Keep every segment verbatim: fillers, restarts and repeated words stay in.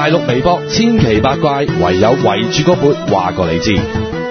大陸微博千奇百怪，唯有圍住個缽話過你知。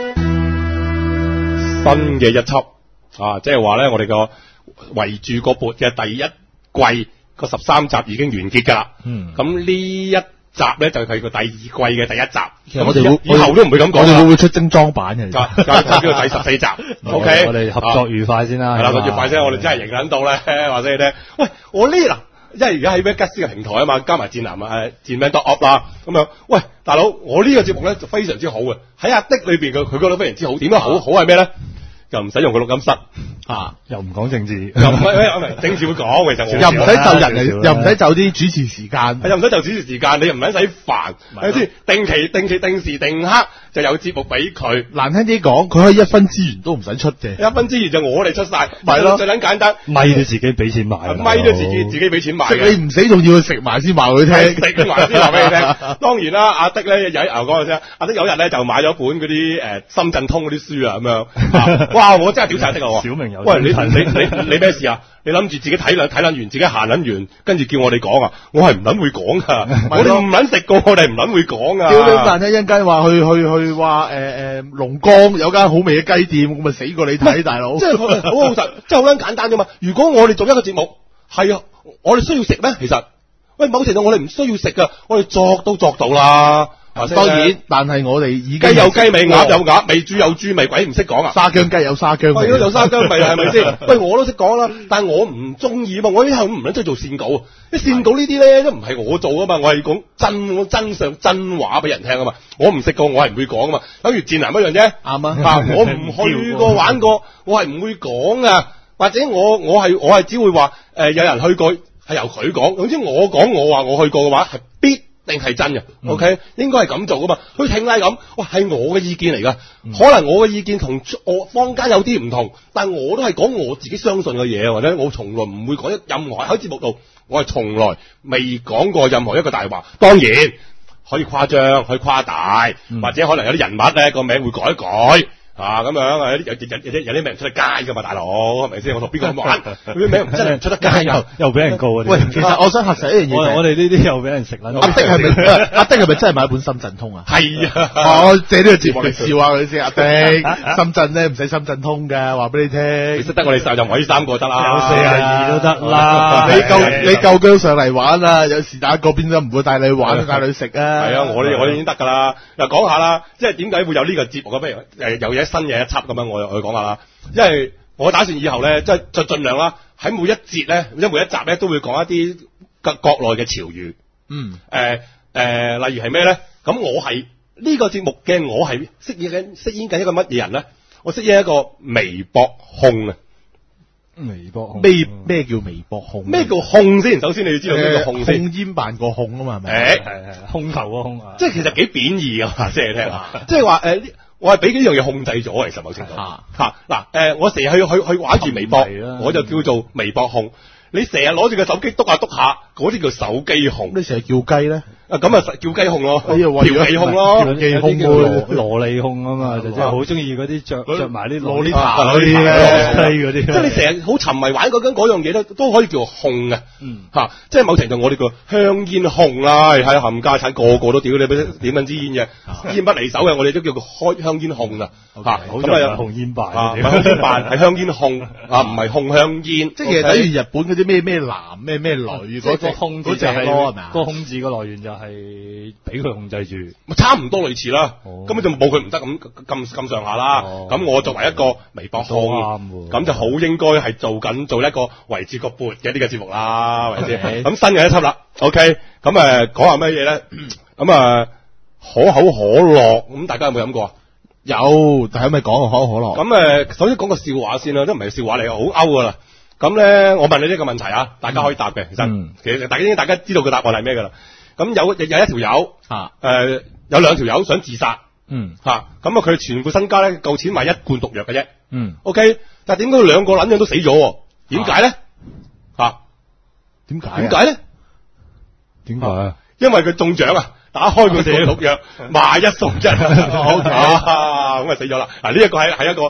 新嘅一輯啊，即係話咧，我哋個圍住個缽嘅第一季個十三集已經完結㗎啦。嗯，咁呢一集咧就係個第二季嘅第一集。 其實我哋以後都唔會咁講。 我哋會唔會出精裝版嘅？ 就就叫做第十四集。O K， 我哋合作愉快先啦。 係啦，合作愉快先，我哋真係認撚到咧，話俾你聽。喂，我呢嗱。因為而家喺 Vegas 嘅平台啊嘛，加埋戰男啊，誒戰名 dot up 啦，咁樣，喂，大佬，我呢個節目咧就非常之好嘅，喺阿的裏邊嘅佢覺得非常之好，點解好？好係咩咧？又唔使用個錄音室啊，又唔講政治， 又唔係唔係政治會講，其實又唔使就人嚟，又唔使就啲主持時間， 又唔使就主持時間，你又唔使使煩，係咪先？定期定期定時定刻就有節目俾佢。 難聽啲講，佢可以一分資源都唔使出嘅， 一分資源就我哋出晒， 係咯， 最撚簡單， 咪都自己俾錢買， 咪都自己自己俾錢買， 即係你唔死仲要去食埋先話佢聽， 食埋先話俾你聽。當然啦，阿的咧有牛講嘅啫，阿的有日咧就買咗本嗰啲誒深圳通嗰啲書啊咁樣，哇！我真係屌晒的啊！ 小明有， 喂你你你你咩事啊？你諗住自己睇兩睇撚完，自己行撚完，跟住叫我哋講啊！我係唔撚會講噶，我哋唔撚食過，我哋唔撚會講啊！ 屌你爛仔，一陣間話去去去話誒誒龍江有間好味嘅雞店，咁咪死過你睇大佬！ 即係好老實，即係好撚簡單啫嘛！如果我哋做一個節目，係啊，我哋需要食咩？其實，喂，某程度我哋唔需要食噶，我哋作都作到啦。 啊、當然，但係我哋已經雞有雞味，鴨有鴨味，豬有豬味，鬼唔識講啊！ 沙姜雞有沙姜味， 係咯，有沙姜味係咪先？喂，我都識講啦，但係我唔中意啊嘛！我以後唔撚中意做線稿，啲線稿呢啲咧都唔係我做啊嘛，我係講真真相真話俾人聽啊嘛！我唔識過，我係唔會講啊嘛。等於戰男一樣啫，啱啊！我唔去過玩過，我係唔會講啊。或者我我係我係只會話誒、呃，有人去過係由佢講。總之我講我話我去過嘅話係必定係真嘅、嗯、，OK， 應該係咁做噶嘛。佢聽嚟咁，哇，係我嘅意見嚟噶、嗯，可能我嘅意見同我坊間有啲唔同，但係我都係講我自己相信嘅嘢，或者我從來唔會講一任何喺節目度，我係從來未講過任何一個大話。當然可以誇張，可以誇大、嗯，或者可能有啲人物咧個名會改一改。啊咁樣啊，有啲有有有啲名唔出得街噶嘛，大佬係咪先？我同邊個玩？佢啲名真係唔出得街又又俾人告啊！ 喂，其實我想核實一樣嘢， 我哋呢啲又俾人食啦。 阿的係咪阿的係咪真係買一本深圳通啊？ 係啊！ 我借呢個節目嚟笑下佢先。阿的深圳咧唔使深圳通嘅，話俾你聽。 你識得我哋就可以三個得啦， 有四廿二都得啦。 你夠你夠姜上嚟玩啊！有時打嗰邊都唔會帶你玩，帶你食啊！ 係啊，我哋我哋已經得噶啦。嗱，講下啦，即係點解會有呢個節目嘅？不如誒有嘢新嘅一輯咁樣，我我講下啦。因為我打算以後咧，即係就盡量啦，喺每一節咧，或者每一集咧，都會講一啲國國內嘅潮語。嗯。誒、呃、誒、呃，例如係咩咧？咁我係呢、這個節目嘅，我係飾演緊飾演緊一個乜嘢人咧？我飾演一個微博控啊。 微博控咩咩叫微博控？ 咩叫控先？首先你要知道咩叫控先。 控煙扮個控啊嘛，係咪？ 誒係係控球個控啊。 即係其實幾貶義啊，即係你聽下。即係話誒，我係俾幾樣嘢控制咗，其實某程度嚇嚇嗱誒，我成日去去去玩住微博，我就叫做微博控。你成日攞住個手機篤下篤下，嗰啲叫手機控。 你成日叫雞咧？ 啊咁啊叫雞控咯，調戲控咯， 調戲控喎，蘿莉控啊嘛，就真係好中意嗰啲着着埋啲蘿莉塔嗰啲咧，嗰啲。即係你成日好沉迷玩嗰緊嗰樣嘢都都可以叫控嘅，嗯嚇，即係某程度我哋叫香煙控啦，係冚家產個個都屌你點撚支煙嘅，煙不離手嘅，我哋都叫佢開香煙控啊嚇， 咁啊控煙辦啊，唔係控煙辦係香煙控啊，唔係控香煙，即係其實等於日本嗰啲咩咩男咩咩女嗰隻控嗰隻係係咪啊？個控字個來源就係俾佢控制住， 差唔多類似啦。根本就冇佢唔得咁咁咁上下啦。咁、哦、我作為一個微博控，咁就好應該係做緊做一個圍住個缽嘅呢個節目啦，係咪先？咁新嘅一輯啦 ，OK。咁誒講下咩嘢咧？咁啊可口可樂，咁大家有冇飲過啊？ 有，但係咪講個可口可樂？ 咁誒，首先講個笑話先啦，都唔係笑話嚟，好勾噶啦。咁咧，我問你呢個問題啊，大家可以答嘅。其實，嗯、其實大家已經大家知道個答案係咩噶啦。咁有有有一條友啊，誒、呃、有兩條友想自殺，嗯嚇，咁啊佢全部身家咧夠錢買一罐毒藥嘅啫，嗯 ，OK， 但係點解兩個撚樣都死咗？點解咧？嚇？點解？點解咧？點解啊？因為佢中獎啊！打開佢哋嘅毒藥，買一送一，好啊，咁啊死咗啦！嗱，呢一個係係一個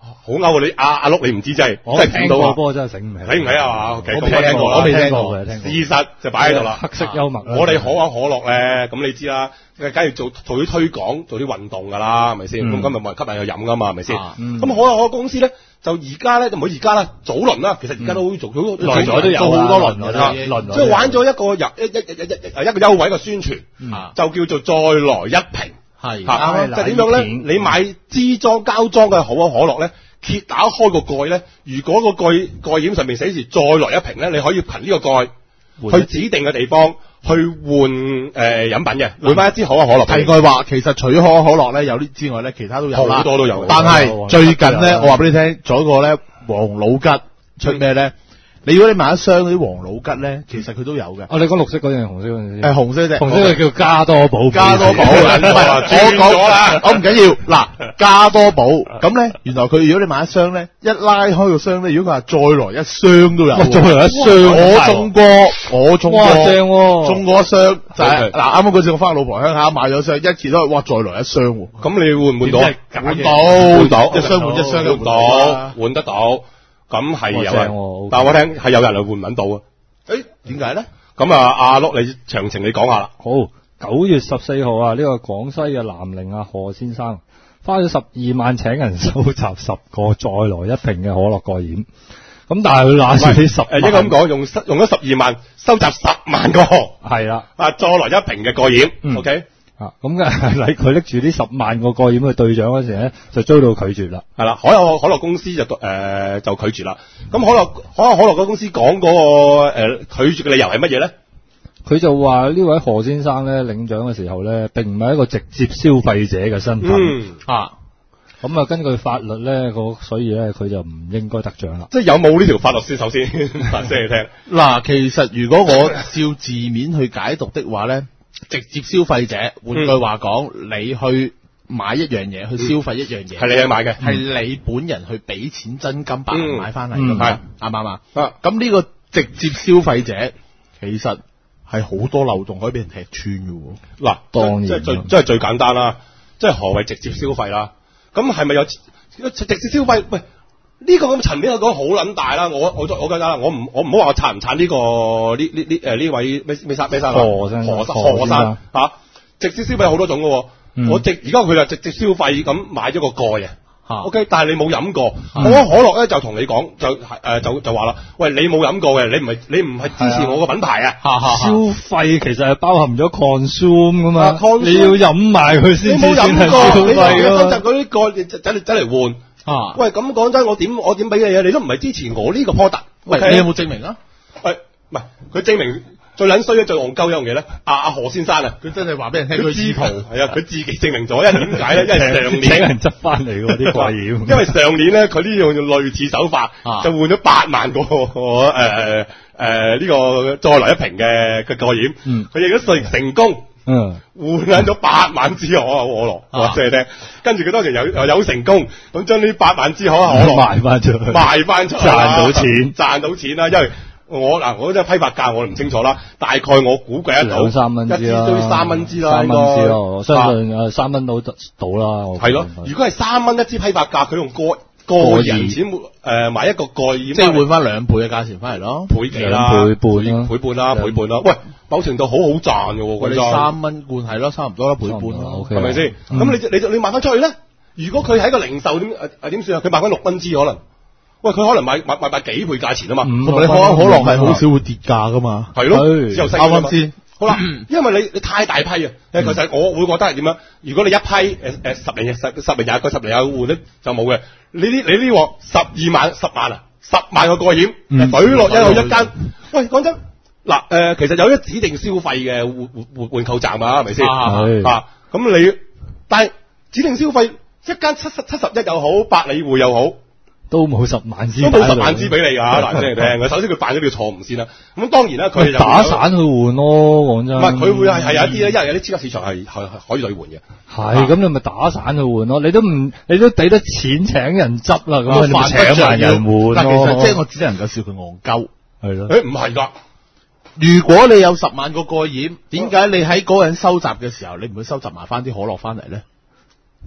好勾啊！你阿阿碌你唔知真係真係聽到啊！ 波真係醒唔起， 醒唔起係嘛？我未聽過，我未聽過嘅，聽過。 事實就擺喺度啦。 黑色幽默。 我哋可口可樂咧，咁你知啦，梗係做做啲推廣，做啲運動㗎啦，係咪先？咁今日冇人吸引去飲㗎嘛，係咪先？咁可口可樂公司咧，就而家咧就唔好而家啦，早輪啦，其實而家都做咗耐咗都有做好多輪㗎啦，即係玩咗一個入一一一一一個優惠嘅宣傳，就叫做再來一瓶。係，就點樣咧？你買支裝膠裝嘅可口可樂咧，揭打開個蓋咧，如果個蓋蓋掩上面寫住再來一瓶咧，你可以憑呢個蓋去指定嘅地方去換誒飲品嘅，換翻一支可口可樂。 題外話，其實除咗可口可樂咧有啲之外咧，其他都有啦， 好多都有。 但係最近咧，我話俾你聽，仲有一個咧王老吉出咩咧？你如果你買一箱嗰啲王老吉咧，其實佢都有嘅。 哦，你講綠色嗰樣，紅色嗰樣先。 誒，紅色隻， 紅色叫加多寶。 加多寶，我講啦，我唔緊要。嗱，加多寶咁咧，原來佢如果你買一箱咧，一拉開個箱咧，如果佢話再來一箱都有。 再來一箱， 我中過，我中過， 正喎， 中過一箱就係嗱，啱啱嗰次我翻老婆鄉下買咗箱，一揭開，哇，再來一箱喎。 咁你換唔換到？ 換到，換到，一箱換一箱換到，換得到。咁係有人，但係我聽係有人嚟換唔揾到啊！ 誒，點解咧？ 咁啊，阿碌你詳情你講下啦。 好，九月十四號啊，呢個廣西嘅南寧啊何先生花咗十二萬請人收集十個再來一瓶嘅可樂蓋掩，咁但係佢拿住啲十誒， 應該咁講，用用咗十二萬收集十萬個， 係啦， 啊再來一瓶嘅蓋掩 ，OK。 啊，咁嘅喺佢拎住呢十萬個蓋掩去兌獎嗰時咧，就遭到拒絕啦。 係啦，可口可樂公司就誒、呃、就拒絕啦。咁可樂可口可樂嗰公司講嗰、那個誒、呃、拒絕嘅理由係乜嘢咧？ 佢就話呢位何先生咧領獎嘅時候咧，並唔係一個直接消費者嘅身份。 嗯啊， 咁啊根據法律咧，個所以咧佢就唔應該得獎啦。 即係有冇呢條法律先？首先話俾你聽。 嗱，其實如果我照字面去解讀的話咧。直接消費者，換句話講，嗯、你去買一樣嘢，去消費一樣嘢，係、 嗯、你去買嘅， 係你本人去俾錢真金白銀買翻嚟嘅， 係啱唔啱啊？咁呢個直接消費者其實係好多漏洞可以俾人踢穿嘅喎。嗱， 當然即係最即係最簡單啦，即係何謂直接消費啦？咁係咪有直接消費？喂！呢、這個咁層面嚟講好撚大啦，我我我覺得啦，我唔我唔好話我撐唔撐呢個呢呢呢誒呢位咩咩生咩生何生何生何生嚇，直接消費有好多種嘅喎、嗯，我直而家佢就直接消費咁買咗個蓋啊 ，OK，但係你冇飲過，可口可樂咧就同你講就誒、呃、就就話啦，喂，你冇飲過嘅，你唔係你唔係支持我個品牌啊， 消費其實係包含咗 consume 噶嘛， 啊、 你要飲埋佢先至算係消費咯，你收集嗰啲蓋，你走嚟走嚟換。啊！喂，咁講真，我點我點俾你嘢？你都唔係支持我呢個 product。喂， okay? 你有冇證明啊？ 喂，唔係佢證明最撚衰嘅最戇鳩一樣嘢咧。阿、啊、阿何先生啊， 佢真係話俾人聽佢知圖， 係啊，佢自己證明咗。因為點解咧？因為上年請人執翻嚟嗰啲蓋掩。 因為上年咧，佢呢樣類似手法，啊、就換咗八萬個誒誒誒呢個再來一瓶嘅嘅蓋掩。嗯，佢亦都成成功。嗯，換咗八萬支可口可樂，話俾你聽。跟住佢當時有有成功，咁將呢八萬支可口可樂賣翻出去，賣翻出去，賺到錢，賺到錢啦。因為我嗱，我真係批發價我唔清楚啦，大概我估計得到兩三蚊支啦， 一支都要三蚊支啦， 三蚊支咯，我相信誒三蚊都得到啦。 係咯，如果係三蚊一支批發價，佢用個個人錢誒、呃、買一個蓋掩， 即係換翻兩倍嘅價錢翻嚟咯， 倍幾啦， 倍半倍半啦，倍半啦。喂，某程度好好賺嘅喎， 佢哋三蚊罐係咯，差唔多啦，倍半咯， 係咪先？咁、嗯、你你你賣翻出去咧？如果佢喺個零售點誒誒點算啊？佢賣翻六蚊支可能，喂，佢可能買買買買幾倍價錢啊嘛。 同埋你可口可樂係好少會跌價噶嘛。 係咯，只有細啱先。好啦， 嗯、因為你你太大批啊，其實我會覺得係點樣？如果你一批誒誒、呃、十零十十零廿個十零廿個換咧就冇嘅。你呢你呢鑊十二萬十萬啊，十萬個蓋掩，懟落一個一間。喂，講真嗱誒，其實有啲指定消費嘅換換換換購站啊，係咪先啊？咁你但係指定消費一間七十七十一又好，百里匯又好。 都冇十萬支， 都冇十萬支俾你㗎，嗱，聽嚟聽。首先佢犯咗條錯誤先啦。咁當然啦，佢就打散去換咯，講真。 唔係，佢會係係有一啲咧，因為有啲超級市場係係可以兌換嘅。 係，咁你咪打散去換咯。你都唔，你都俾得錢請人執啦，咁你咪請埋人換。 但其實即係我只能夠笑佢戇鳩， 係咯。 誒唔係㗎。 如果你有十萬個蓋掩，點解你喺嗰個人收集嘅時候，你唔會收集埋翻啲可樂翻嚟咧？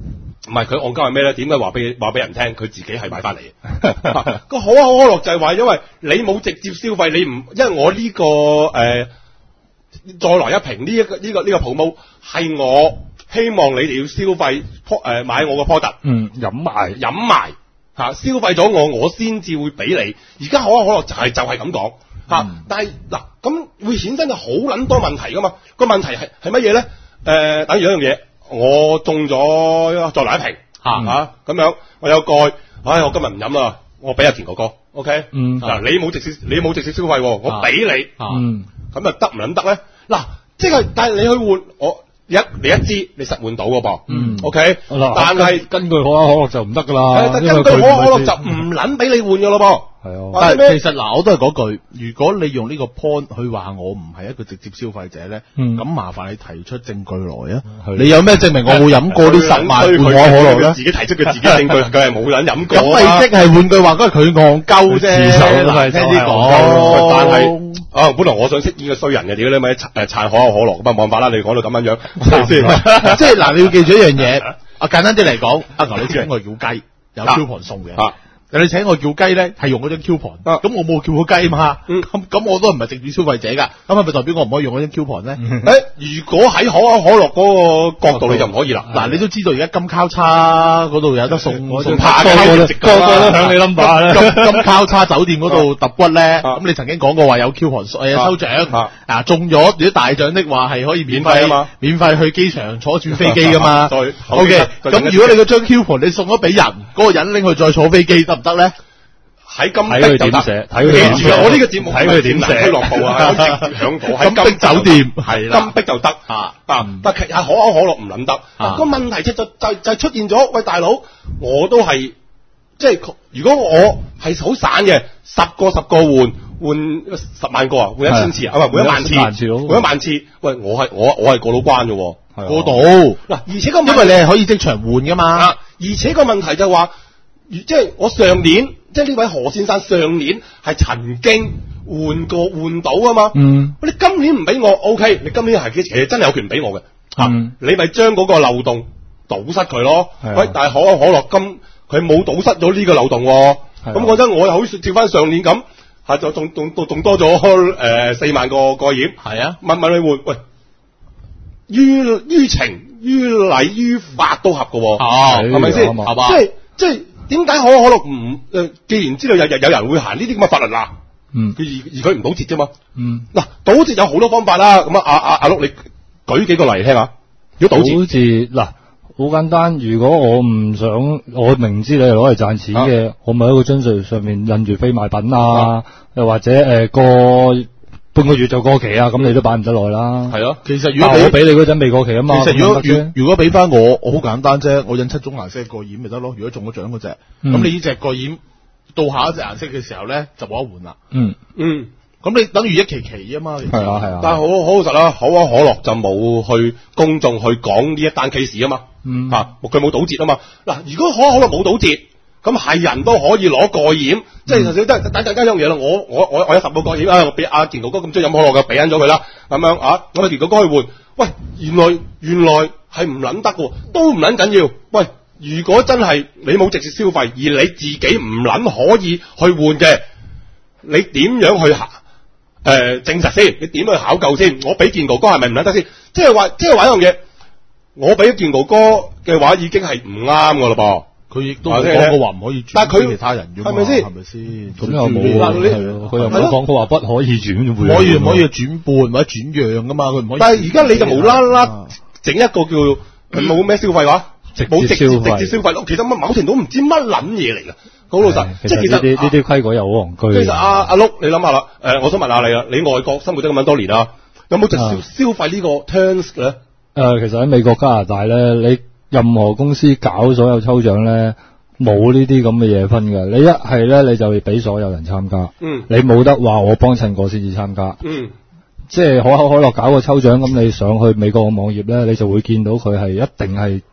唔係佢戇鳩係咩咧？點解話俾話俾人聽？佢自己係買翻嚟嘅。個可口可樂就係話，因為你冇直接消費，你唔因為我呢、這個誒、呃、再來一瓶呢一個呢個呢個 promo 係我希望你哋要消費誒、呃、買我個 product， 嗯，飲埋飲埋嚇消費咗我，我先至會俾你。而家可口可樂就係、是、就係咁講嚇，嗯、但係嗱咁會衍生咗好撚多問題噶嘛？個問題係係乜嘢咧？誒、呃，等於一樣嘢。我中咗再來一瓶嚇嚇咁樣，我有蓋，唉，我今日唔飲啦，我俾阿田哥哥 ，OK，嗯，嗱，你冇直接你冇直接消費，我俾你，嗯，咁啊得唔撚得咧？嗱，即係但係你去換我一你一支你實換到嘅噃，嗯 ，OK，但係根據可口可樂就唔得噶啦， 根據可口可樂就唔撚俾你換嘅咯噃。 係啊，但係其實嗱，我都係嗰句，如果你用呢個 point 去話我唔係一個直接消費者咧，咁、嗯、麻煩你提出證據來啊！你有咩證明我冇飲過呢十萬罐可口可樂咧？ 自己提出佢自己證據，佢係冇人飲過啊！ 咁咪即係換句話，嗰係佢戇鳩啫，難聽啲講。 但係啊，本來我想飾演個衰人嘅，屌你咪誒撐可口可樂，咁啊冇辦法啦！你講到咁樣樣，係咪先？ 即係嗱，你要記住一樣嘢，啊簡單啲嚟講，阿牛你知我叫雞，有 coupon 送嘅。你請我叫雞咧，係用嗰張 coupon，咁、啊、我冇叫過雞嘛，咁咁、嗯、我都唔係直接消費者噶，咁係咪代表我唔可以用嗰張 coupon 咧？誒、嗯欸，如果喺可口可樂嗰個角度，你就唔可以啦。嗱、嗯，你都知道而家金交叉嗰度有得送，嗯、送扒嘅，個個都響你 number 咧。金金交叉酒店嗰度揼骨咧，咁、啊、你曾經講過話有 coupon 誒抽獎，啊，啊中咗如果大獎的話係可以免費啊嘛，免費去機場坐轉飛機噶嘛。O K，咁如果你嗰張 coupon 你送咗俾人，嗰、那個人拎去再坐飛機得？得咧，喺金碧就得，睇佢點寫。我呢個節目睇佢點寫，俱樂部啊，響度喺金碧酒店係啦，金碧就得啊啊！但係可口可樂唔撚得。個問題就就就就出現咗，喂大佬，我都係即係如果我係好散嘅，十個十個換換十萬個啊，換一千次啊，唔係換一萬次，換一萬次。喂，我係我我係過到關嘅，過到嗱，而且個因為你係可以即場換噶嘛，而且個問題就係話。即係我上年，即係呢位何先生上年係曾經換過換到啊嘛。嗯，你今年唔俾我 ，OK，你今年係其實真係有權俾我嘅嚇、嗯啊。你咪將嗰個漏洞堵塞佢咯。喂，但係可口可樂今佢冇堵塞咗呢個漏洞喎。咁講真，我又好似照翻上年咁嚇，就仲仲仲多咗誒四萬個個染。係啊，問問你換喂，於於情於禮於法都合嘅喎，係咪先？係嘛？即係即係。點解可口可樂唔誒？既然知道有有有人會行呢啲咁嘅法律啦，嗯，而而佢唔堵截啫嘛，嗯，嗱，堵截有好多方法啦。咁啊，阿阿阿碌，你舉幾個例聽下。如果堵截，堵截嗱，好簡單。如果我唔想，我明知你係攞嚟賺錢嘅，啊、我咪喺個樽稅上面印住非賣品啊，又、啊、或者誒過、呃、半個月就過期啊，咁你都擺唔得耐啦。係咯、啊，其實如果我俾你嗰陣未過期啊嘛。其實如果如如果俾翻我，我好簡單啫，我印七種顏色過染咪得咯。如果中咗獎嗰隻，咁、嗯、你呢隻過染到下一隻顏色嘅時候咧，就冇得換啦。嗯嗯，咁你等於一期期啊嘛。係啊係啊。但係好好老實啦，可口可樂就冇去公眾去講呢一單 case 啊嘛。嗯。嚇、啊，佢冇堵截啊嘛。嗱，如果可口可樂冇堵截。咁係人都可以攞過染，嗯、即係頭先都係等陣間一樣嘢啦。我我我我有十個過染啊，我俾阿健哥哥咁中意飲可樂嘅，俾緊咗佢啦，咁樣啊，我阿健哥哥去換。喂，原來原來係唔撚得嘅，都唔撚緊要。喂，如果真係你冇直接消費，而你自己唔撚可以去換嘅，你點樣去行？誒、呃，證實先，你點去考究先？我俾健哥哥係咪唔撚得先？即係話，即係話一樣嘢，我俾健哥哥嘅話已經係唔啱㗎啦噃。佢亦都冇講過話唔可以轉，但係佢其他人嘅嘛，係咪先？係咪先？咁又冇，係咯，佢又冇講過話不可以轉換，可以唔可以轉半或者轉讓噶嘛？佢唔可以。但係而家你就無啦啦整一個叫冇咩消費話，冇直接直接消費咯。其實乜某程度唔知乜撚嘢嚟㗎，好老實。即係其實呢啲呢啲規矩又好戇居。其實阿阿碌，你諗下啦，誒，我想問下你啦，你外國生活咗咁多年啦，有冇直消消費呢個 terms 咧？誒，其實喺美國加拿大咧，你任何公司搞所有抽獎咧，冇呢啲咁嘅嘢分嘅。你一係咧，你就俾所有人參加。嗯。你冇得話我幫襯過先至參加。嗯。即係可口可樂搞個抽獎，咁你上去美國嘅網頁咧，你就會見到佢係一定係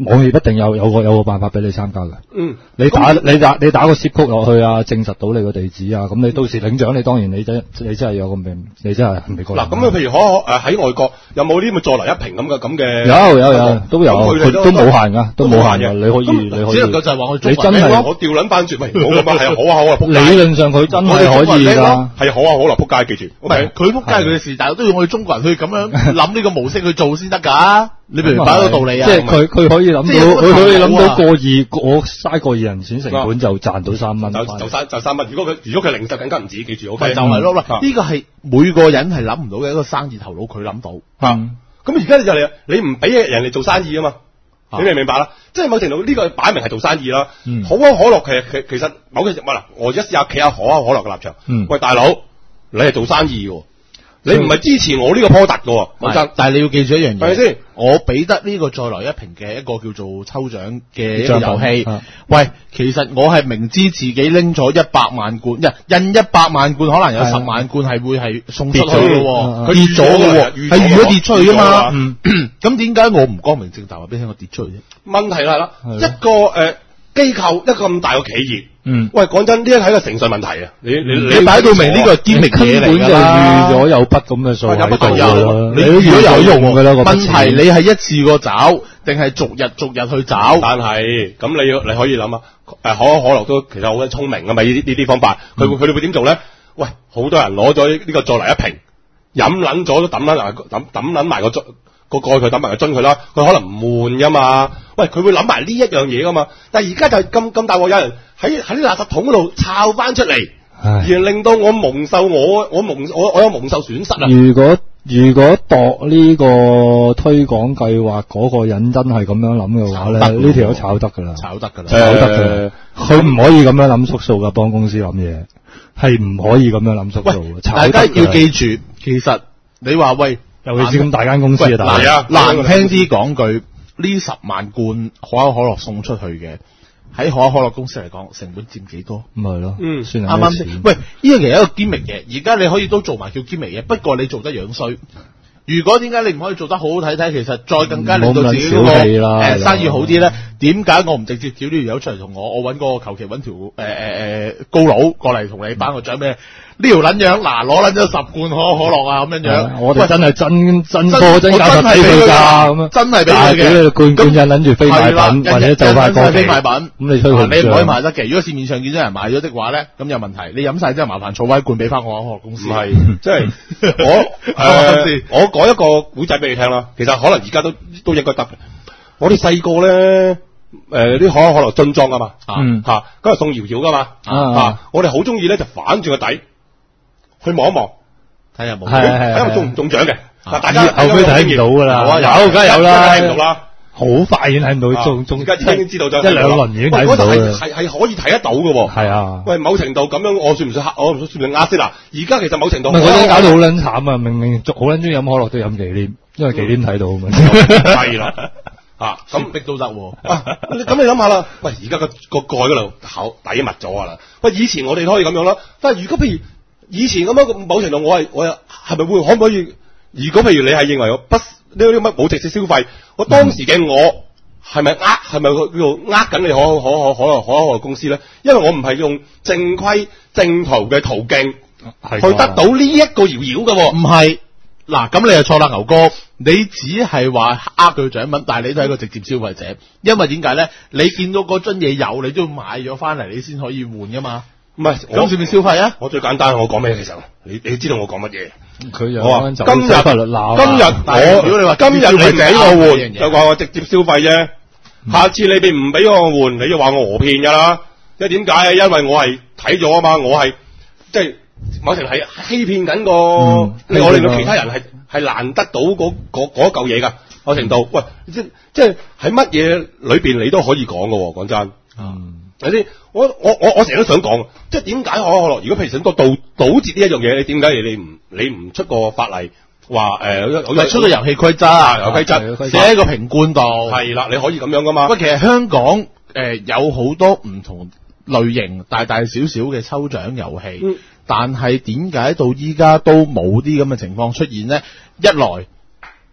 網頁一定有有個有個辦法俾你參加嘅。 嗯， 你打你打你打個 zip code 落去啊，證實到你個地址啊，咁你到時領獎，你當然你真你真係有個名，你真係美國人。 嗱，咁啊，譬如可誒喺外國有冇啲咁再來一瓶咁嘅咁嘅？ 有有有都有，佢都冇限噶，都冇限嘅，你可以你可以。 只能夠就係話我你真係我調撚翻轉，喂，冇咁啊，係可口可樂撲街。 理論上佢真係可以㗎， 係可口可樂撲街，記住。 唔係佢撲街係佢嘅事，但係都要我哋中國人去咁樣諗呢個模式去做先得㗎。你明唔明白個道理啊？ 即係佢佢可以諗到，佢可以諗到過二，我嘥過二人錢成本就賺到三蚊， 就就三就三蚊。如果佢如果佢零售更加唔止，記住 ，OK。 就係咯啦，呢個係每個人係諗唔到嘅一個生意頭腦，佢諗到嚇。咁而家你就嚟，你唔俾人哋做生意啊嘛？你明唔明白啦？即係某程度呢個擺明係做生意啦。可口可樂其實其其實某嘅嗱，我而家試下企下可口可樂嘅立場。喂，大佬，你係做生意嘅。你唔係支持我呢個 product 嘅，講真。但係你要記住一樣嘢，係咪先？我俾得呢個再來一瓶嘅一個叫做抽獎嘅一個遊戲。喂，其實我係明知自己拎咗一百萬罐，印一百萬罐，可能有十萬罐係會係送出去嘅，佢跌咗嘅，係預咗跌出去噶嘛。咁點解我唔光明正大話俾你聽我跌出去啫？問題係啦，一個誒機構，一個咁大嘅企業。嗯，喂，講真，呢一係一個誠信問題啊！你你你擺到明呢個係堅力嘢嚟㗎啦，根本就預咗有筆咁嘅數喺度啦，你都預咗有用㗎啦。問題你係一次過找，定係逐日逐日去找？但係咁你要你可以諗啊，誒可口可樂都其實好聰明啊嘛，呢啲呢啲方法，佢佢哋會點做咧？喂，好多人攞咗呢個再嚟一瓶，飲撚咗都抌撚埋抌抌撚埋個樽。個蓋佢抌埋個樽佢啦，佢可能唔悶噶嘛。喂，佢會諗埋呢一樣嘢噶嘛。但係而家就係咁咁大鑊，有人喺喺啲垃圾桶嗰度抄翻出嚟，而令到我蒙受我我蒙我我有蒙受損失啊。如果如果度呢個推廣計劃嗰個人真係咁樣諗嘅話咧，呢條都炒得噶啦，炒得噶啦，炒得噶。佢唔可以咁樣諗縮數噶，幫公司諗嘢係唔可以咁樣諗縮數嘅。大家要記住，其實你話喂。尤其是咁大間公司啊，大啊，難聽啲講句，呢十萬罐可口可樂送出去嘅，喺可口可樂公司嚟講，成本佔幾多？咁係咯，嗯，算係啱啱先。喂，呢樣嘢係一個堅明嘢，而家你可以都做埋叫堅明嘢，不過你做得樣衰。如果點解你唔可以做得好好睇睇？其實再更加令到自己嗰個誒生意好啲咧，點解我唔直接叫呢條友出嚟同我？我揾個求其揾條誒誒誒高佬過嚟同你頒個獎咩？呢條撚樣嗱，攞撚咗十罐可口可樂啊咁樣樣，我哋真係真真貨真價實俾佢㗎咁樣，真係俾佢嘅罐罐印撚住非賣品，或者就快過期非賣品，咁你吹佢唔漲，你唔可以賣得嘅。如果市面上見到人買咗的話咧，咁有問題。你飲晒之後麻煩儲翻罐俾翻我可口可樂公司。唔係，即係我誒，我講一個古仔俾你聽啦。其實可能而家都都應該得嘅。我哋細個咧。誒，啲可口可樂樽裝啊嘛，嗯吓，咁係送瑤瑤噶嘛，啊，我哋好中意咧就反轉個底，去望一望，睇下冇，睇下中唔中獎嘅，嗱，大家後尾睇唔到噶啦，有，梗係有啦，睇唔到啦，好快已經睇唔到，中中，而家已經知道咗一兩輪已經睇唔到啦，係係係可以睇得到嘅，係啊，喂，某程度咁樣，我算唔算黑？我算唔算呃色啦？而家其實某程度，我覺得搞到好撚慘啊！明明好撚中意飲可樂都飲忌廉，因為忌廉睇到啊嘛，係啦。啊，咁逼都得喎！啊，咁你諗下啦，喂，而家個個蓋嗰度口底密咗啊啦！喂，以前我哋都可以咁樣啦，但係如果譬如以前咁樣，某程度我係我係係咪會可唔可以？如果譬如你係認為我不呢啲乜冇直接消費，我當時嘅我係咪呃係咪叫做呃緊你可可可可可可可公司咧？因為我唔係用正規正途嘅途徑去得到呢一個搖搖嘅喎，唔係。嗱，咁你又錯啦，牛哥，你只係話呃佢獎品，但係你都係一個直接消費者，因為點解咧？你見到嗰樽嘢有，你都要買咗翻嚟，你先可以換噶嘛。唔係，咁算唔算消費啊？我最簡單，我講咩其實，你你知道我講乜嘢？佢又話今日法律鬧，今日我如果你話今日你唔俾我換，就話我直接消費啫。下次你哋唔俾我換，你就話我訛騙噶啦。因為點解啊？因為我係睇咗啊嘛，我係即係。某程係欺騙緊個，嗯、我令到其他人係係難得到嗰嗰嗰嚿嘢噶，某程度，喂，即即係喺乜嘢裏邊你都可以講噶，講真，嗯，係先，我我我我成日都想講，即係點解可口可樂？如果譬如想個杜堵截呢一樣嘢，你點解你唔你唔出個法例話誒，呃、出個遊戲規則啊，遊戲規則寫喺個瓶罐度，係啦，你可以咁樣噶嘛？喂，其實香港誒、呃、有好多唔同類型大大小小嘅抽獎遊戲。嗯，但係點解到依家都冇啲咁嘅情況出現呢？一來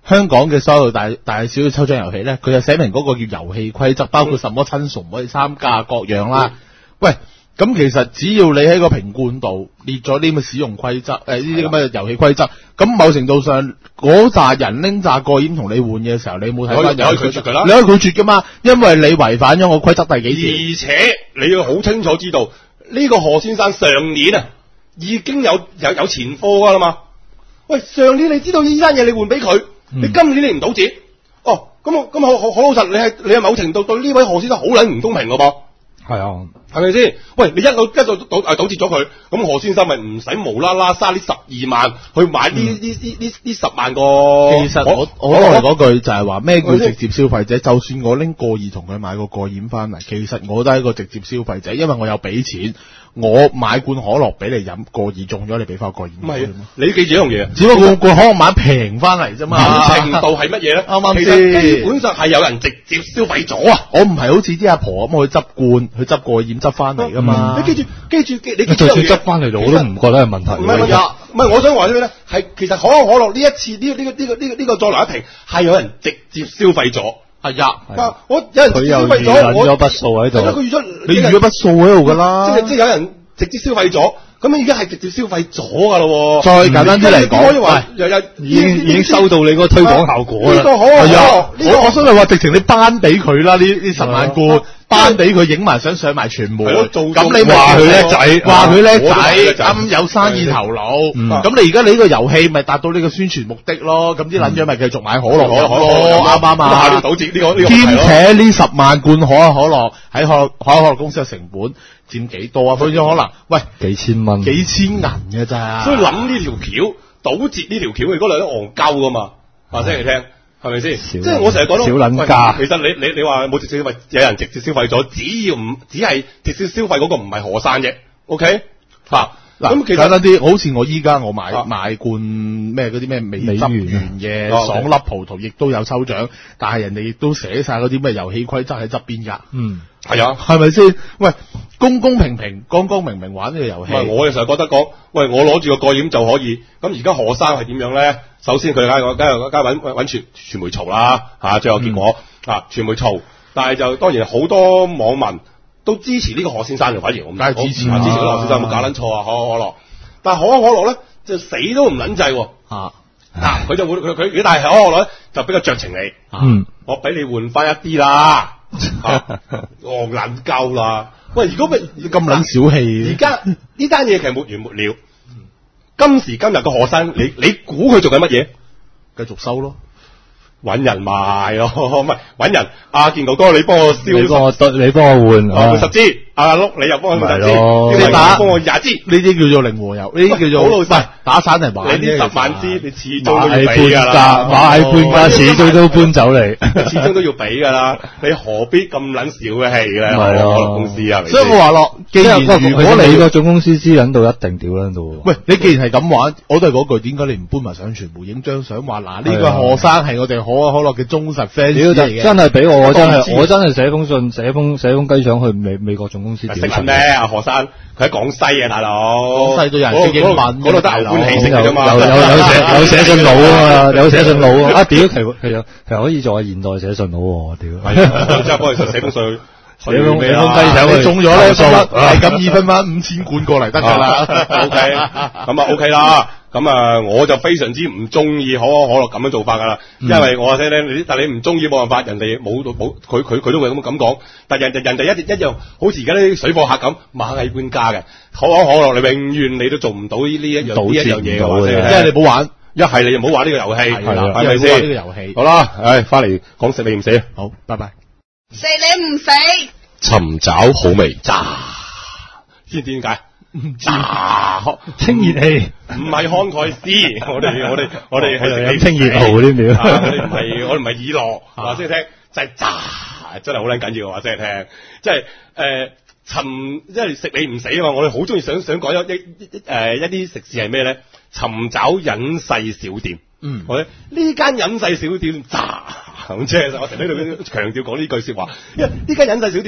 香港嘅所有大大小嘅抽獎遊戲咧，佢就寫明嗰個叫遊戲規則，包括什麼親屬唔可以參加各樣啦。嗯、喂，咁其實只要你喺個評罐度列咗啲咁嘅使用規則，誒呢啲咁嘅遊戲規則，咁某程度上嗰扎人拎扎個閹同你換嘅時候，你冇睇翻你可以拒絕㗎啦， 你可以拒絕㗎嘛，因為你違反咗個規則第幾條。 而且你要好清楚知道，呢、這個何先生上年啊已經有有有前科㗎啦嘛。喂，上年你知道呢單嘢你換俾佢，嗯、你今年你唔賭折，哦，咁我咁好好好老實，你係你係某程度對呢位何先生好撚唔公平㗎噃。係啊，係咪先？喂，你一路一路賭誒賭折咗佢，咁何先生咪唔使無啦啦嘥呢十二萬去買呢呢呢呢呢十萬個。 其實我我嚟嗰句就係話咩叫直接消費者？就算我拎個二同佢買個個染翻嚟，其實我都係一個直接消費者，因為我有俾錢，我買罐可樂俾你飲，個二中咗你俾翻個二。唔係， 你記住一樣嘢， 只不過罐可樂買平翻嚟啫嘛。 程度係乜嘢咧？啱啱先？基本上係有人直接消費咗啊！ 我唔係好似啲阿婆咁去執罐。去執過染執翻嚟噶嘛？ 嗯、你記住，記住，你記住就算執翻嚟，我都唔覺得係問題。 唔係問題，唔係我想話咩咧？係其實可口可樂呢一次呢、呢個呢、呢個呢、呢個呢、呢個再來一瓶，係有人直接消費咗。係呀，我有人直接消費咗，我預咗筆數喺度。 佢預咗， 你預咗筆數喺度噶啦。 即係即係有人直接消費咗。咁你而家係直接消費咗噶咯， 再簡單啲嚟講， 係已經已經收到你個推廣效果啦。 呢個好啊， 我我想係話直情你頒俾佢啦，呢呢十萬罐頒俾佢影埋相上埋傳媒，咁你話佢叻仔，話佢叻仔，咁有生意頭腦，咁你而家你呢個遊戲咪達到呢個宣傳目的咯？咁啲撚樣咪繼續買可樂可樂咯，啱啱啊？ 下年賭折呢個呢個， 兼且呢十萬罐可口可樂喺可可口可樂公司嘅成本佔幾多啊？佢咗可能喂幾千蚊、 幾千銀嘅咋？ 所以諗呢條橋賭折呢條橋，你嗰兩都戇鳩噶嘛？話聲嚟聽，係咪先？即係我成日講到少撚價。 其實你你你話冇直接消費，有人直接消費咗，只要唔只係直接消費嗰個唔係何生啫。OK 嚇。咁其實簡單啲，好似我依家我買、啊、買罐咩嗰啲咩美汁源嘅爽粒葡萄，亦都有抽獎，但係人哋亦都寫晒嗰啲咩遊戲規則喺側邊㗎。嗯，係啊，係咪先？喂，公公平平、光光明明玩呢個遊戲。 唔係，我有時候覺得講，喂，我攞住個個染就可以。咁而家何生係點樣咧？首先佢梗係梗係梗係揾揾傳傳媒嘈啦嚇，最後結果、嗯、啊傳媒嘈，但係就當然好多網民都支持呢個何先生嘅，反而我唔梗係支持、 啊，支持呢個何先生冇搞撚錯啊！可口可樂，但係可口可樂咧就死都唔撚制喎。啊，嗱佢就會佢佢如果但係可口可樂咧就比較酌情你，嗯，我俾你換翻一啲啦，戇撚鳩啦。喂，如果咪咁撚小氣， 而家呢單嘢其實沒完沒了。今時今日個何生，你你估佢做緊乜嘢？ 繼續收咯。 搵人賣咯，唔係搵人。阿健哥哥，你幫我燒， 你幫我對，你幫我換， 換十支。阿碌，你又幫我換十支。 你打幫我廿支。 呢啲叫做靈活遊，呢啲叫做好老實。 打散嚟玩。 你啲十萬支，你始終都要俾噶啦。 買半價，始終都搬走嚟， 始終都要俾噶啦。你何必咁撚少嘅氣咧？可樂公司啊， 所以我話落，既然如果你個總公司知撚到一定屌撚到。 喂，你既然係咁玩，我都係嗰句，點解你唔搬埋上傳媒影張相？話嗱，呢個何生係我哋可口可樂嘅忠實 fans 嚟嘅。 真係俾我，我真係我真係寫封信，寫封寫封雞腸去美美國總公司。 識人咩？阿何生佢喺廣西啊，大佬。 廣西都有人識英文， 嗰度得牛官氣息㗎嘛。 有有有寫有寫信佬啊嘛，有寫信佬啊！啊屌，其實其實其實可以做下現代寫信佬喎，屌！ 係，即係幫佢寫封信。 寫封寫封雞腸，你中咗咧，係咁二分蚊五千罐過嚟得㗎啦。 O K，咁啊 O K 啦。咁啊，我就非常之唔中意可口可樂咁樣做法噶啦，因為我話聽咧，你但係你唔中意冇辦法，人哋冇冇佢佢佢都會咁咁講，但係人哋人哋一一樣，好似而家啲水貨客咁螞蟻搬家嘅可口可樂，你永遠你都做唔到呢呢一樣呢一樣嘢嘅， 即係你唔好玩， 一係你就唔好玩呢個遊戲，係啦，係咪先？ 呢個遊戲好啦，唉，翻嚟講食你唔死， 好，拜拜。 食你唔死， 尋找好味渣，知唔知點解？ 炸清熱氣， 唔係慷慨詩，我哋我哋我哋係食清熱號啲料， 我哋唔係我哋唔係以樂，話先聽就係炸，真係好撚緊要，話先聽，即係誒尋，即係食你唔死啊嘛！我哋好中意想想講一一誒一啲食肆係咩咧？尋找隱世小店，嗯，我呢間隱世小店炸，咁即係我成日喺度強調講呢句說話，因為呢間隱世小店咧。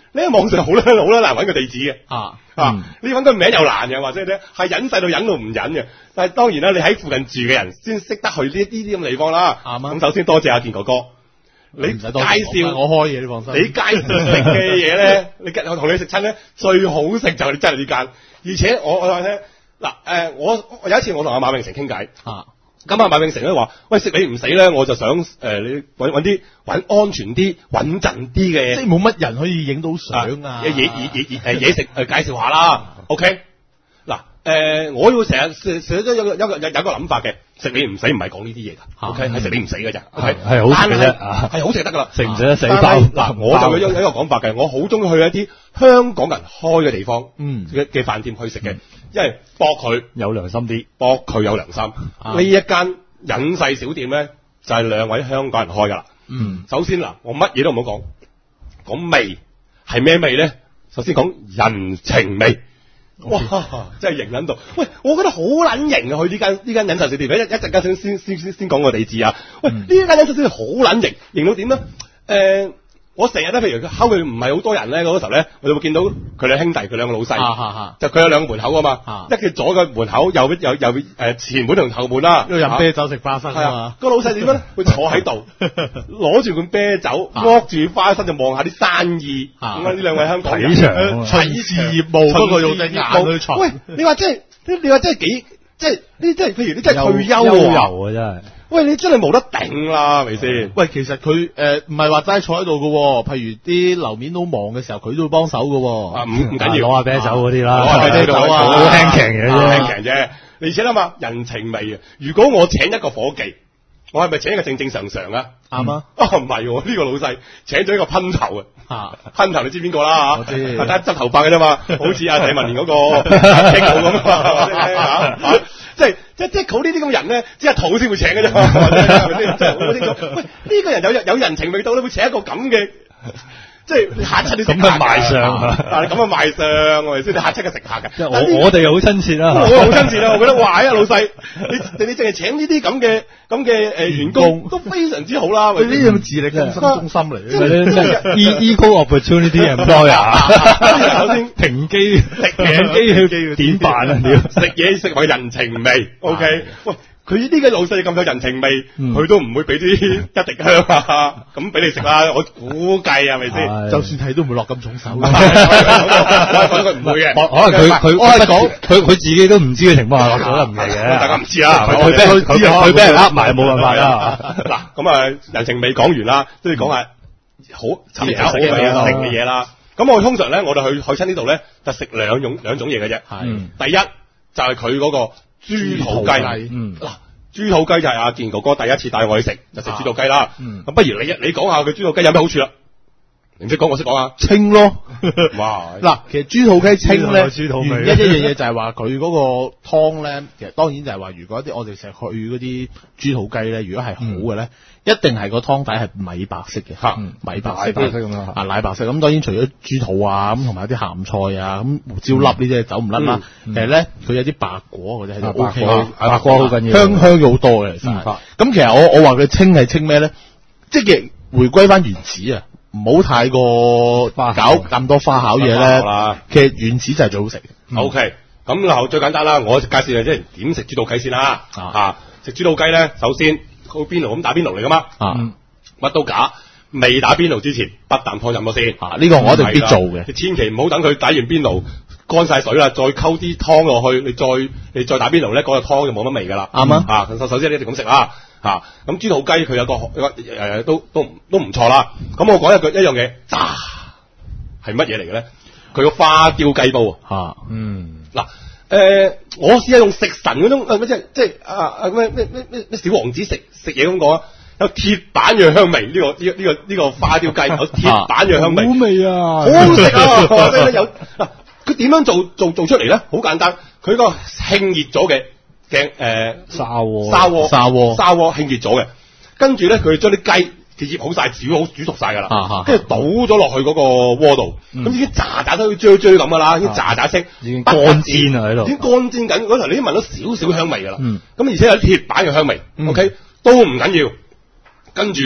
你喺網上好啦好啦難揾個地址嘅啊啊！ 嗯、 你揾個名又難嘅，或者咧係隱世到隱到唔隱嘅。但係當然啦，你喺附近住嘅人先識得去呢啲啲咁嘅地方啦。啱咁首先多謝阿健哥哥，你介紹我開嘢，你放心。 你介紹食嘅嘢咧，你我同你食親咧最好食就係真係呢間。而且我我話聽嗱誒，我有一次我同阿馬永成傾偈啊。咁啊，馬永成咧話：喂，食你唔死咧，我就想誒、呃，你揾揾啲揾安全啲、穩陣啲嘅， 即係冇乜人可以影到相啊！ 嘢嘢嘢嘢誒嘢食誒介紹下啦。OK，嗱誒、呃，我要成日成成日都有個有個有有個諗法嘅，食你唔死唔係講呢啲嘢㗎。OK，係食你唔死㗎咋。OK， 係好食嘅啫，係好食得㗎啦。 食唔食得死包？ 嗱，我就有有一個講法嘅，我好中意去一啲香港人開嘅地方，嗯嘅嘅飯店去食嘅。嗯因為博佢有良心啲， 博佢有良心。呢、啊、一間隱世小店咧，就係、是、兩位香港人開噶啦。嗯，首先嗱，我乜嘢都唔好講，講味係咩味咧？首先講人情味。哇，真係型撚到！喂，我覺得好撚型啊！去呢間呢間隱世小店，一一陣間先先先先先講個地址啊。喂，呢、嗯、間隱世小店好撚型，型到點咧？誒、呃。我成日咧，譬如佢後面唔係好多人咧，嗰時候咧，我就會見到佢兩兄弟，佢兩個老細，啊啊啊、就佢有兩個門口啊嘛，啊一嘅左嘅門口，右右右誒前門同後門啦， 因為飲啤酒食花生啊嘛， 個老細點樣咧？會坐喺度，攞住罐啤酒，剝住花生就望下啲生意，咁啊呢兩位香港人睇場巡視業務，不過用隻眼去巡。 喂，你話即係，你話即係幾，即係呢？即係譬如你真係退休啊，遊啊真係。 喂，你真係冇得頂啦，係咪先？ 喂，其實佢誒唔係話齋坐喺度嘅，譬如啲樓面好忙嘅時候，佢都會幫手嘅。 啊，唔唔緊要， 攞下啤酒嗰啲啦， 攞下啤酒啊， 好輕騎嘅啫， 輕騎啫。而且啦嘛，人情味啊！如果我請一個伙計，我係咪請一個正正常常啊？啱啊！啊唔係喎，呢個老細請咗一個噴頭啊！噴頭你知邊個啦嚇？我知，得執頭髮嘅啫嘛，好似阿謝文蓮嗰個傾頭咁啊！即係即係即係佢呢啲咁嘅人咧，只係土先會請嘅啫嘛，係咪先？真係好清楚。喂，呢個人有有人情味道，你會請一個咁嘅，即係你嚇親啲食客咁啊賣相啊！你咁啊賣相係咪先？你嚇親嘅食客嘅。即係我我哋又好親切啦，我好親切啦，我覺得哇！呀老細，你你淨係請呢啲咁嘅咁嘅誒員工都非常之好啦。 呢啲咁自力更生中心嚟嘅 ，equal opportunity employer。首先停機食嘢機去點辦啊？ 食嘢食埋人情味 ，OK？ 喂。佢呢個老細咁有人情味，佢、嗯、都唔會俾啲一滴香啊，咁俾你食啦。我估計係咪先？ 就算係都唔會落咁重手。 我講佢唔會嘅， 可能佢佢我係講佢佢自己都唔知嘅情況下落咗唔係嘅。 大家唔知啊， 佢俾佢佢俾人呃埋冇辦法啦。 嗱，咁啊人情味講完啦，都要講下好尋找好味食嘅嘢啦。咁我通常咧，我哋去去親呢度咧，就食兩種兩種嘢嘅啫。係，第一就係佢嗰個。豬肚雞，嗯，嗱，豬肚雞就係阿健哥哥第一次帶我去食，就食豬肚雞啦。嗯，咁不如你你講下佢豬肚雞有咩好處啦？你唔識講，我識講啊， 清咯。 哇， 嗱，其實豬肚雞清咧，原因一樣嘢就係話佢嗰個湯咧，其實當然就係話，如果啲我哋成日去嗰啲豬肚雞咧，如果係好嘅咧，一定係個湯底係米白色嘅，吓，米白色咁樣啊，奶白色。咁當然除咗豬肚啊，咁同埋啲鹹菜啊，咁胡椒粒呢啲走唔甩啦。其實咧，佢有啲白果或者係都 O K 嘅， 白果好緊要， 香香咗好多嘅。其實，咁其實我我話佢清係清咩咧？即係回歸翻原始啊！唔好太過搞咁多花巧嘢咧，其實原始就係最好食。 O K，咁然後最簡單啦，我介紹嘅即係點食豬肚雞先啦。啊，食豬肚雞咧，首先好邊爐咁打邊爐嚟噶嘛。啊，乜都假，未打邊爐之前，不啖湯飲咗先。啊，呢個我一定必做嘅。你千祈唔好等佢打完邊爐乾晒水啦，再溝啲湯落去，你再你再打邊爐咧，嗰個湯就冇乜味噶啦。啱啊。啊，首先你一定咁食啦。吓，咁豬肚雞佢有個誒都都都唔錯啦。咁我講一句一樣嘢，炸係乜嘢嚟嘅咧？佢個花雕雞煲啊。嗯。嗱，誒，我試下用食神嗰種誒，即係即係啊啊咩咩咩咩小王子食食嘢咁講啊，有鐵板樣香味呢個呢個呢個呢個花雕雞有鐵板樣香味。 好味啊！ 好好食啊！即係有嗱，佢點樣做做做出嚟咧？好簡單，佢個興熱咗嘅。嘅誒砂鍋砂鍋砂鍋砂鍋興熱咗嘅，跟住咧佢將啲雞佢醃好晒，煮好煮熟晒噶啦，跟住倒咗落去嗰個鍋度，咁已經炸炸得好似啫啫咁噶啦，已經炸炸聲， 已經乾煎啊喺度， 已經乾煎緊嗰頭，你已經聞到少少香味噶啦，咁而且有啲鐵板嘅香味，OK 都唔緊要，跟住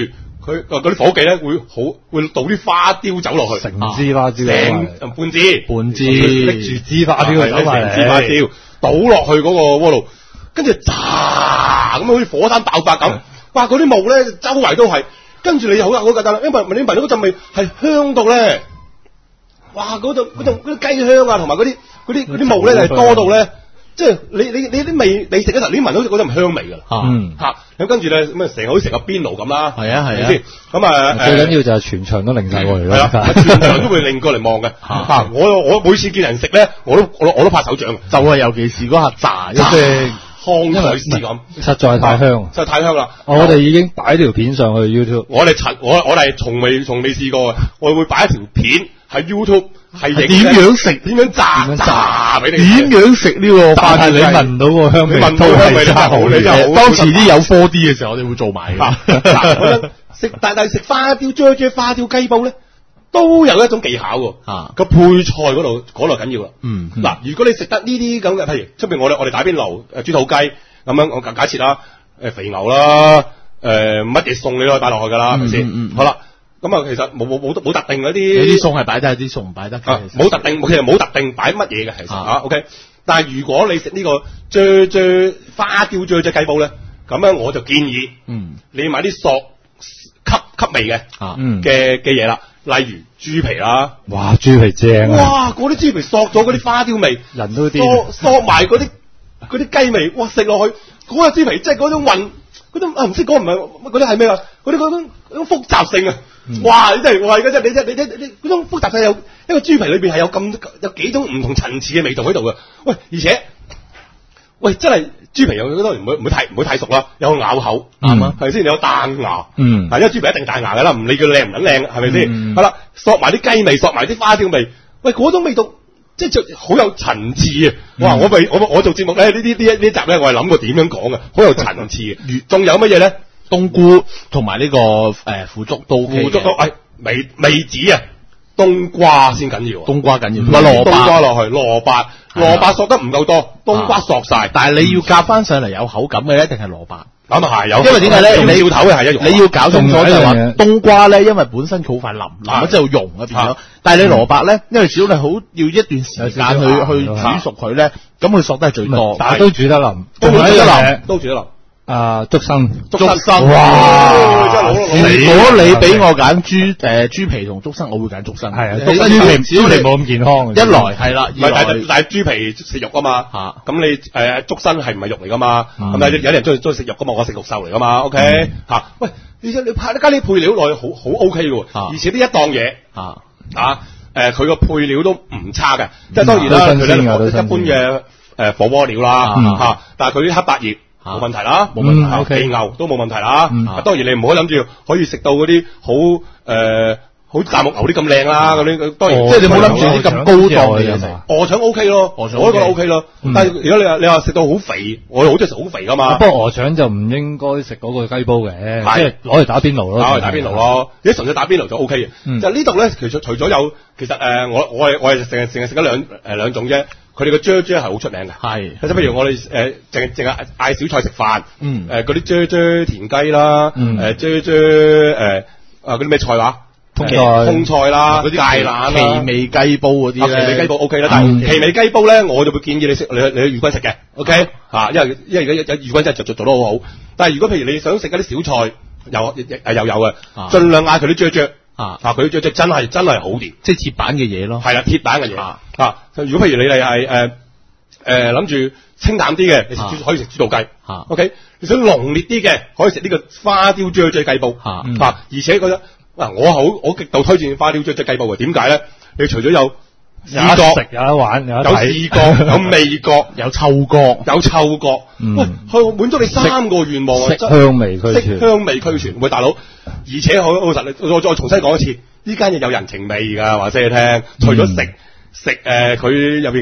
佢嗰啲伙計咧會好會倒啲花雕酒落去， 成支花雕， 成半支， 半支拎住支花雕走埋嚟， 成支花雕倒落去嗰個鍋度，跟住炸咁好似火山爆發咁，哇！嗰啲霧咧周圍都係，跟住你又好好簡單啦，因為你聞到嗰陣味係香到咧，哇！嗰度嗰度嗰啲雞香啊，同埋嗰啲嗰啲嗰啲霧咧係多到咧。即係你你你啲味，你食嗰陣你聞到嗰陣香味㗎啦， 嗯嚇咁跟住咧咁啊成日好似食個邊爐咁啦， 係啊係啊先咁啊最緊要就係全場都擰晒過嚟咯， 係啊，全場都會擰過嚟望嘅嚇。我我每次見人食咧，我都我都我都拍手掌， 就係尤其是嗰下炸一隻湯水絲咁， 實在太香， 實在太香啦！ 我哋已經擺條片上去 YouTube， 我哋陳我我哋從未從未試過嘅，我會擺一條片喺 YouTube。係點樣食？ 點樣炸？點樣炸俾你？ 點樣食呢個花雕雞？ 你聞到個香味， 聞到香味真係好，你真係好。 當時啲有 four D 嘅時候，我哋會做埋嘅。 食但係食花雕啫啫花雕雞煲咧，都有一種技巧喎。 啊， 個配菜嗰度嗰度緊要啦。 嗯， 嗱，如果你食得呢啲咁嘅，譬如出邊我哋我哋打邊爐誒豬肚雞咁樣，我假假設啦，誒肥牛啦，誒乜嘢餸你都可以擺落去㗎啦，係咪先？好啦。咁啊，其實冇冇冇冇特定嗰啲， 有啲餸係擺得，有啲餸唔擺得嘅。 冇特定，其實冇特定擺乜嘢嘅，其實啊 ，OK。但係如果你食呢個啫啫花雕啫啫雞煲咧，咁樣我就建議，嗯，你買啲索吸吸味嘅，啊，嘅嘅嘢啦，例如豬皮啦， 哇，豬皮正啊！ 哇，嗰啲豬皮索咗嗰啲花雕味， 人都啲，索索埋嗰啲嗰啲雞味，哇，食落去嗰隻豬皮即係嗰種混。嗰種啊唔識講唔係嗰啲係咩啊？嗰啲嗰種嗰種複雜性啊！嗯、哇！你真係哇！而家真係你真你真你嗰種複雜性有一個豬皮裏邊係有咁有幾種唔同層次嘅味道喺度嘅。喂，而且喂真係豬皮有當然唔會唔會太唔會太熟啦，有咬口啱啊，係咪先？有彈牙，嗯，係因為豬皮一定彈牙㗎啦，唔理佢靚唔撚靚，係咪先？好啦，索埋啲雞味，索埋啲花雕味，喂嗰種味道。即係就好有層次啊！哇！我咪我我做節目咧，呢啲呢一呢集咧，我係諗過點樣講嘅，好有層次嘅。仲有乜嘢咧？ 冬菇同埋呢個誒腐竹都 OK 嘅。腐竹都誒未未止啊！冬瓜先緊要， 冬瓜緊要。 同埋蘿蔔，冬瓜落去，蘿蔔蘿蔔索得唔夠多，冬瓜索晒。 但係你要夾翻上嚟有口感嘅，一定係蘿蔔。 咁啊係有， 因為點解咧？ 你要頭嘅係一樣， 你要搞清楚就係話冬瓜咧，因為本身佢好快腍，腍咗之後溶啊變咗。但係你蘿蔔咧，因為始終你好要一段時間去去煮熟佢咧，咁佢索得係最多。 但係都煮得腍， 都煮得腍，都煮得腍。 啊，竹笙， 竹笙， 哇！如果你俾我揀豬誒豬皮同竹笙，我會揀竹笙。 係啊，竹笙豬皮豬皮冇咁健康。 一來係啦，二來但係豬皮食肉啊嘛，咁你誒竹笙係唔係肉嚟噶嘛？咁有有啲人中意中意食肉噶嘛，我食肉獸嚟噶嘛 ，OK 嚇？喂，而且你拍加啲配料落去，好好 OK 嘅喎，而且呢一檔嘢啊啊誒，佢個配料都唔差嘅，即係當然啦，佢咧一般嘅誒火鍋料啦嚇，但係佢啲黑白葉。冇問題啦，冇問題，肥牛都冇問題啦。當然你唔好諗住可以食到嗰啲好誒好大木牛啲咁靚啦，嗰啲當然即係你唔好諗住啲咁高檔嘅嘢食。鵝腸 OK 咯，我都覺得 OK 咯。但係如果你話你話食到好肥，我好中意食好肥噶嘛。 不過鵝腸就唔應該食嗰個雞煲嘅，即係攞嚟打邊爐咯。 攞嚟打邊爐咯，如果純粹打邊爐就 OK 嘅。就呢度咧，其實除咗有，其實誒我我係我係成日成日食咗兩誒兩種啫。佢哋個啫啫係好出名嘅，係即係譬如我哋誒淨淨係嗌小菜食飯，嗯誒嗰啲啫啫田雞啦，誒啫啫誒啊嗰啲咩菜話，通菜通菜啦，嗰啲芥蘭啦， 奇味雞煲嗰啲咧， 奇味雞煲 OK 啦，但係奇味雞煲咧，我就會建議你食你你去御君食嘅 ，OK 嚇，因為因為而家有御君真係做做做得好好，但係如果譬如你想食嗰啲小菜，又又有嘅，盡量嗌佢啲啫啫。啊！嗱，佢啲啫啫真係真係好掂， 即係鐵板嘅嘢咯。係啦，鐵板嘅嘢啊！啊，如果譬如你哋係誒誒諗住清淡啲嘅，你食豬可以食豬肚雞。嚇 ，OK。你想濃烈啲嘅，可以食呢個花雕啫啫雞煲。嚇，啊，而且覺得嗱，我好我極度推薦花雕啫啫雞煲嘅。點解咧？你除咗有有得食有得玩有得睇，有視覺有味覺有嗅覺有嗅覺。喂，去滿足你三個願望啊！ 香味俱全， 香味俱全。喂，大佬，而且好老實，我再重新講一次，呢間嘢有人情味㗎，話俾你聽。除咗食食誒佢入邊嘅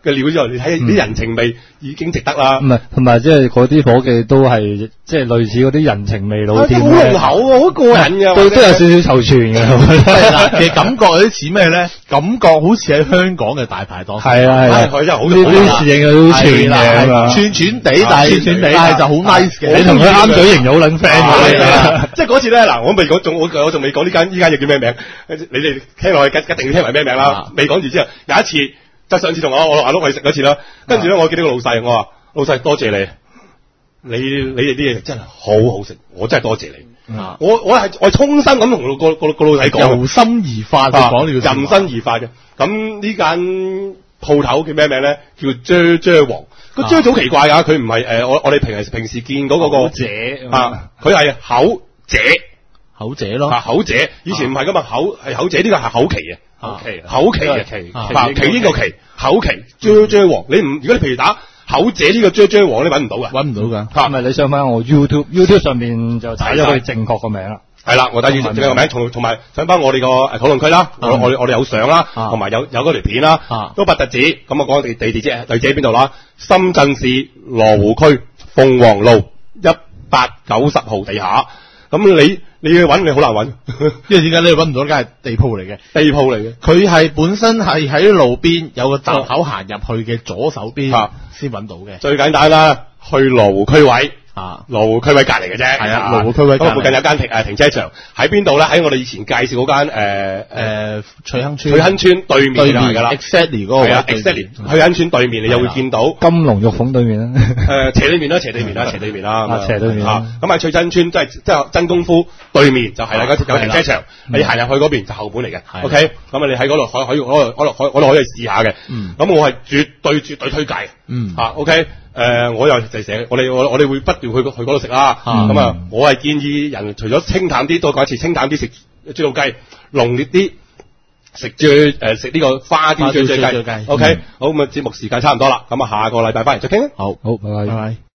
嘅料之後，你睇啲人情味已經值得啦。 唔係，同埋即係嗰啲伙計都係即係類似嗰啲人情味老店， 好濃厚喎，好過癮嘅， 都都有少少臭串嘅。 其實感覺有啲似咩咧？感覺好似喺香港嘅大排檔。 係啊係啊， 佢真係好呢啲侍應有啲串嘅， 串串地，但係串串地，但係就好 nice 嘅。 你同佢啱嘴型就好撚 friend 嘅。 即係嗰次咧，嗱，我未講，仲我我仲未講呢間呢間嘢叫咩名？你哋聽落去一定要聽埋咩名啦。未講住之後，有一次即係上次同我我阿碌去食嗰次啦，跟住咧我見到個老細，我話老細多謝你，你你哋啲嘢真係好好食，我真係多謝你。嗯、我我係我係衷心咁同個個個老細講， 由心而發，講呢個任心而發嘅。咁呢間鋪頭叫咩名咧？叫啫啫王。個啫好奇怪㗎，佢唔係誒我我哋平時平時見到嗰、那個姐啊，佢係口姐口姐咯， 啊口姐，以前唔係㗎嘛，口係口姐，呢個係口旗嘅， 口旗口旗嘅旗， 啊旗英個旗，口旗啫啫王。你唔如果你譬如打口姐呢個啫啫王，你揾唔到㗎， 揾唔到㗎。 嚇， 咪你上翻我 YouTube，YouTube 上面就睇咗佢正確個名啦。 係啦，我睇住正確個名，同同埋上翻我哋個誒討論區啦，我我我哋有相啦，同埋有有嗰條片啦，都不特止。咁我講地地地址地址喺邊度啦？深圳市羅湖區鳳凰路一百九十號地下。咁你你要揾你好難揾， 因為點解你揾唔到？梗係地鋪嚟嘅， 地鋪嚟嘅。 佢係本身係喺路邊有個閘口行入去嘅左手邊先揾到嘅。 最簡單啦，去羅湖區委。 啊， 羅湖區委隔離嘅啫，係啊，羅湖區委隔離。 咁附近有間停誒停車場，喺邊度咧？喺我哋以前介紹嗰間誒誒翠亨村， 翠亨村對面就係㗎啦 ，exactly 嗰個位 ，exactly 翠亨村對面，你又會見到金龍玉鳳對面啦， 誒斜對面啦，斜對面啦，斜對面啦， 斜對面啊，咁喺翠亨村即係即係真功夫對面就係啦，嗰有停車場，你行入去嗰邊就後門嚟嘅 ，OK，咁啊你喺嗰度可可以嗰度嗰度可嗰度可以試下嘅，咁我係絕對絕對推介嘅，嗯，啊 OK。誒、呃，我又就成日，我哋我我哋會不斷去去嗰度食啦。咁啊，嗯、我係建議人除咗清淡啲，多講一次清淡啲食豬腦雞，濃烈啲食豬誒食呢個花雕豬腦雞。O K，好，咁啊節目時間差唔多啦，咁啊下個禮拜翻嚟再傾啦。 好， 好，拜拜。拜拜。